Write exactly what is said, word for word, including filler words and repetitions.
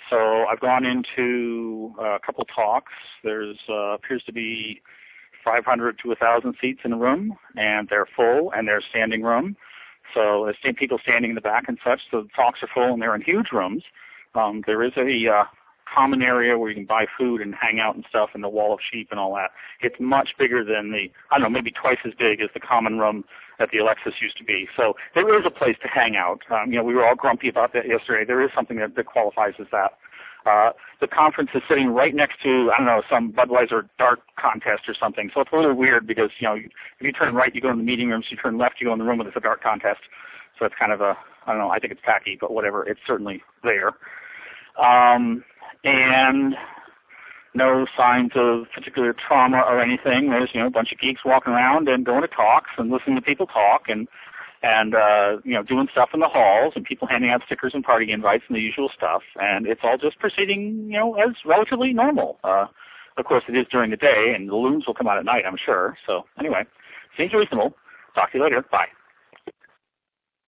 So I've gone into a couple talks. There's uh, appears to be five hundred to one thousand seats in the room, and they're full, and they're standing room. So there's people standing in the back and such. So the talks are full, and they're in huge rooms. Um, there is a uh, common area where you can buy food and hang out and stuff, and the wall of sheep and all that. It's much bigger than the, I don't know, maybe twice as big as the common room that the Alexis used to be. So there is a place to hang out. Um, you know, we were all grumpy about that yesterday. There is something that, that qualifies as that. Uh, the conference is sitting right next to, I don't know, some Budweiser dart contest or something. So it's a little weird because, you know, if you turn right, you go in the meeting rooms. You turn left, you go in the room where there's a dart contest. So it's kind of a, I don't know, I think it's tacky, but whatever. It's certainly there. Um, and no signs of particular trauma or anything. There's, you know, a bunch of geeks walking around and going to talks and listening to people talk and, and uh, you know, doing stuff in the halls and people handing out stickers and party invites and the usual stuff. And it's all just proceeding, you know, as relatively normal. Uh, of course, it is during the day, and the loons will come out at night, I'm sure. So anyway, seems reasonable. Talk to you later. Bye.